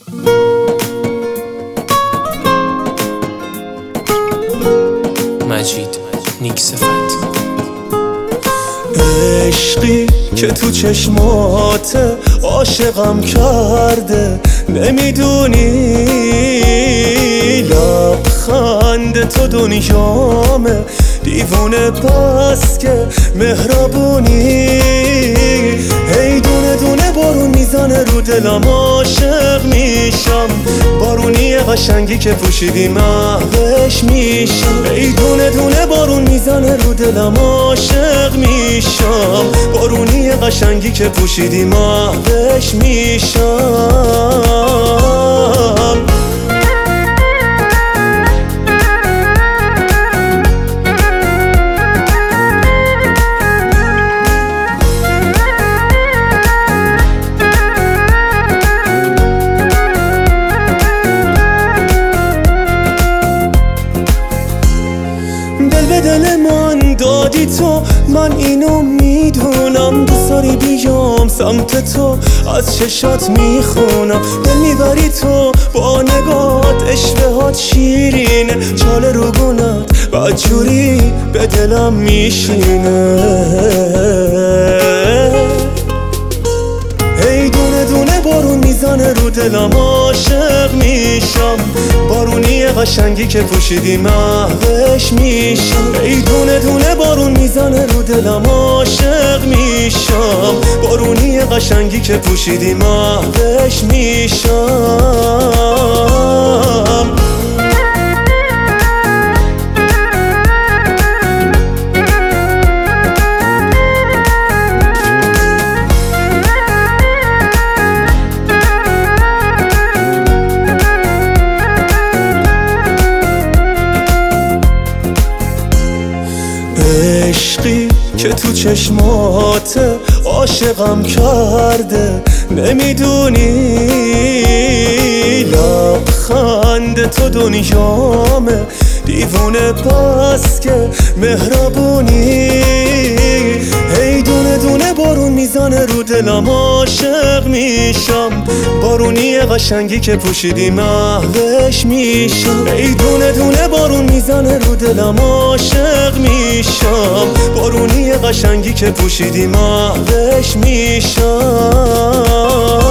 مجید نیک صفت. عشقی که تو چشمات عاشقم کرده، نمیدونی لبخند تو دنیامه، دیوونه بس که مهربونی. هی دونه دونه بارون میزنه رو دلم، عاشق میشم. بارونی قشنگی که پوشیدی محوش میشم. هی دونه دونه بارون میزنه رو دلم، عاشق میشم. بارونی قشنگی که پوشیدی محوش میشم. دل من دادی تو، من اینو میدونم. دوست داری بیام سمت تو، از چشات میخونم. دل میبری تو با نگات، اشوهات شیرینه. چاله رو گونت بدجوری به دلم میشینه. هی دونه دونه بارون میزنه رو دلم، عاشق میشم. بارونی قشنگی که پوشیدی محوش میشم. هی دونه دونه بارون میزنه رو دلم، عاشق میشم. بارونی قشنگی که پوشیدی محوش میشم. عشقی که تو چشمات عاشقم کرده، نمیدونی لبخند تو دنیامه، دیوونه بس که مهربونی. هی دونه دونه بارون میزنه رو دلم، عاشق میشم. بارونی قشنگی که پوشیدی محوش میشم. هی دونه دونه بارون میزنه رو دلم، عاشق میشم. بارونی قشنگی که پوشیدی محوش میشم.